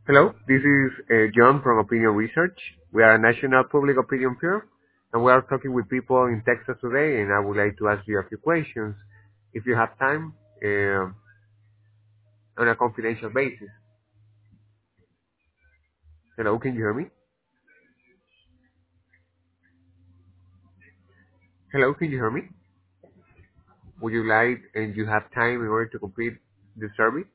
Hello, this is John from Opinion Research. We are a national public opinion firm, and we are talking with people in Texas today, and I would like to ask you a few questions, if you have time, on a confidential basis. Hello, can you hear me? Hello, can you hear me? Would you like and you have time in order to complete the survey?